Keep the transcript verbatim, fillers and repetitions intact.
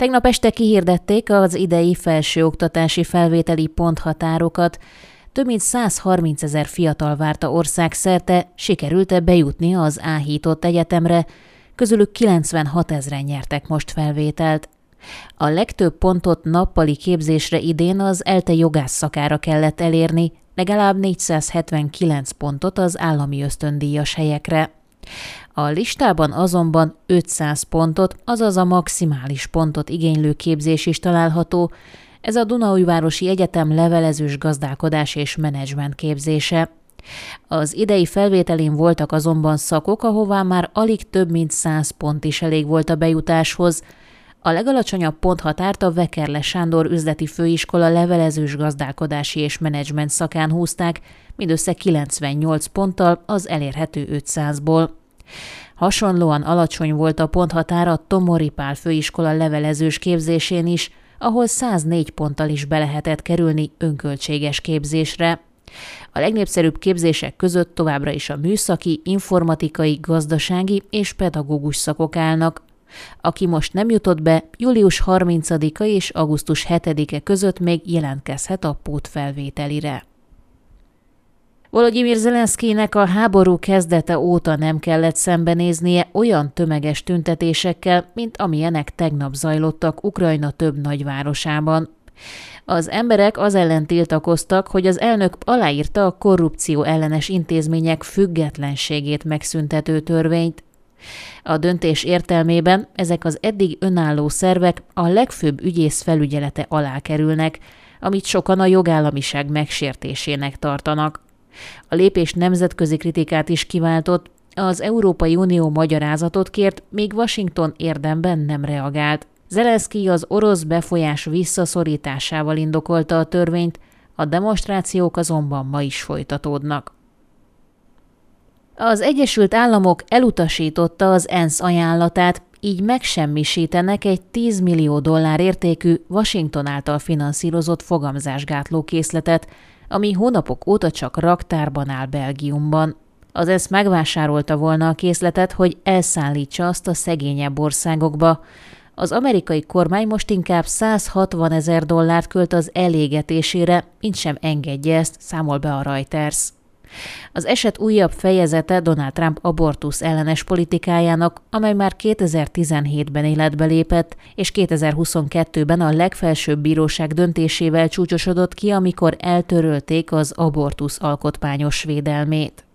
Tegnap este kihirdették az idei felsőoktatási felvételi ponthatárokat. Több mint százharmincezer fiatal várta országszerte, sikerült-e bejutni az áhított egyetemre, közülük kilencvenhatezren nyertek most felvételt. A legtöbb pontot nappali képzésre idén az ELTE jogász szakára kellett elérni, legalább négyszázhetvenkilenc pontot az állami ösztöndíjas helyekre. A listában azonban ötszáz pontot, azaz a maximális pontot igénylő képzés is található, ez a Dunaújvárosi Egyetem levelezős gazdálkodás és menedzsment képzése. Az idei felvételén voltak azonban szakok, ahová már alig több mint száz pont is elég volt a bejutáshoz. A legalacsonyabb ponthatárt a Vekerle Sándor üzleti főiskola levelezős gazdálkodási és menedzsment szakán húzták, mindössze kilencvennyolc ponttal az elérhető ötszázból. Hasonlóan alacsony volt a ponthatár a Tomori Pál főiskola levelezős képzésén is, ahol száznégy ponttal is be lehetett kerülni önköltséges képzésre. A legnépszerűbb képzések között továbbra is a műszaki, informatikai, gazdasági és pedagógus szakok állnak. Aki most nem jutott be, július harmincadika és augusztus hetedike között még jelentkezhet a pótfelvételire. Volodymyr Zelenszkijnek a háború kezdete óta nem kellett szembenéznie olyan tömeges tüntetésekkel, mint amilyenek tegnap zajlottak Ukrajna több nagyvárosában. Az emberek az ellen tiltakoztak, hogy az elnök aláírta a korrupció ellenes intézmények függetlenségét megszüntető törvényt. A döntés értelmében ezek az eddig önálló szervek a legfőbb ügyész felügyelete alá kerülnek, amit sokan a jogállamiság megsértésének tartanak. A lépés nemzetközi kritikát is kiváltott, az Európai Unió magyarázatot kért, míg Washington érdemben nem reagált. Zelenszkij az orosz befolyás visszaszorításával indokolta a törvényt, a demonstrációk azonban ma is folytatódnak. Az Egyesült Államok elutasította az ENSZ ajánlatát, így megsemmisítenek egy tíz millió dollár értékű Washington által finanszírozott fogamzásgátló készletet, ami hónapok óta csak raktárban áll Belgiumban. Az ENSZ megvásárolta volna a készletet, hogy elszállítsa azt a szegényebb országokba. Az amerikai kormány most inkább százhatvanezer dollárt költ az elégetésére, mint sem engedje ezt, számol be a Reuters. Az eset újabb fejezete Donald Trump abortusz ellenes politikájának, amely már kétezer-tizenhétben életbe lépett, és kétezer-huszonkettőben a legfelsőbb bíróság döntésével csúcsosodott ki, amikor eltörölték az abortusz alkotmányos védelmét.